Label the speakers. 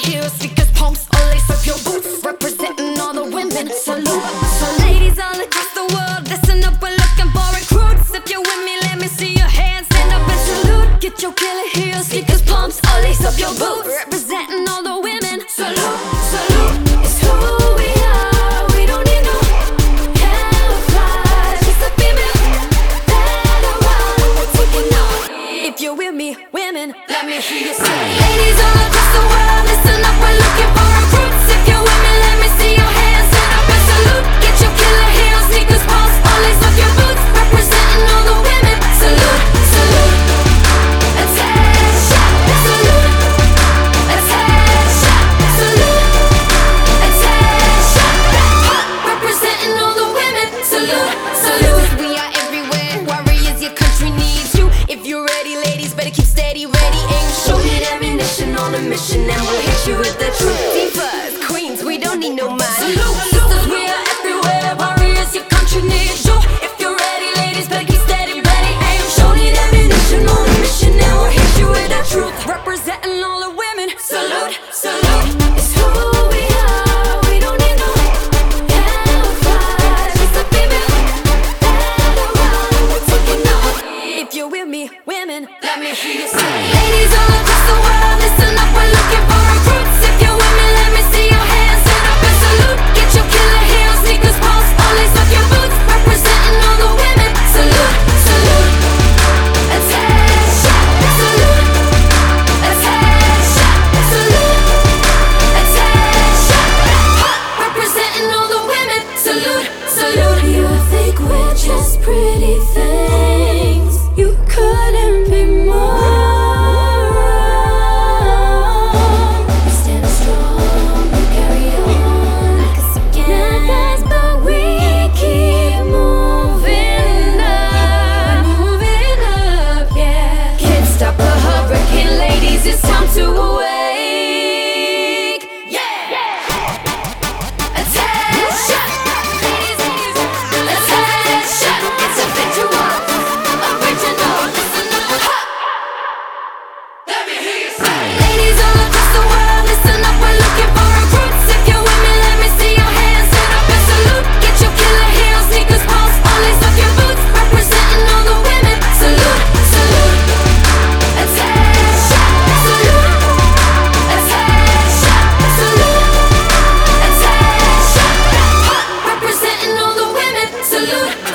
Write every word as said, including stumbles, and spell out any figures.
Speaker 1: heels, sneakers, pumps, all lace up your boots, representing all the women. Salute. So ladies all across the world, listen up, we're looking for recruits. If you're with me, let me see your hands, stand up and salute. Get your killer heels, sneakers, pumps, all lace up your boots, representing all the women. Salute, salute. It's who we are. We don't need no camouflage. Just a female that around. We're taking off. If you're with me, women, let me hear you say. Ladies all across the world, listen up, we're looking for recruits. If you're with me, let me see your hands, stand up and salute. Get your killer heels, sneakers, pumps, all lace up your boots, representing all the women. Salute, salute. Attention, salute. Attention, salute. Attention, representing all the women. Salute, salute. We are everywhere, warriors, your country needs you. If you're ready, ladies, better keep steady, ready, aim, shoot. Hit ammunition on a mission, and we'll hit you with the truth. Divas, queens, we don't need no man. Salute, sisters, we are everywhere, warriors, your country needs you. If you're ready, ladies, better keep steady, ready, aim, shoot. Hit ammunition on a mission, and we'll hit you with the truth. Representing all the women. Salute, salute. It's who we are. We don't need no camouflage. It's a female that around. We're taking off. If you're with me, women, let me hear you say. Ladies all across the world, listen up, we're looking for recruits. If you're with me, let me see your hands, stand up and salute. Get your killer heels, sneakers, pumps, all lace up your boots, representing all the women. Salute, salute. Attention, salute. Attention, salute. Attention, representing all the women. Salute, salute. You think we're just pretty things? You couldn't be more wrong. We stand strong, we carry on like a second guys, but we keep moving up, moving up, yeah. Can't stop a hurricane, ladies, it's time to awake, yeah. Attention, ladies, attention, it's a visual, original, listen up. Let me hear you say. Ladies all across the world, listen up, we're looking for recruits. If you're with me, let me see your hands, stand up and salute. Get your killer heels, sneakers, pumps, all lace up your boots, representing all the women. Salute, salute. Attention, salute. Attention, salute. Attention, representing all the women. Salute.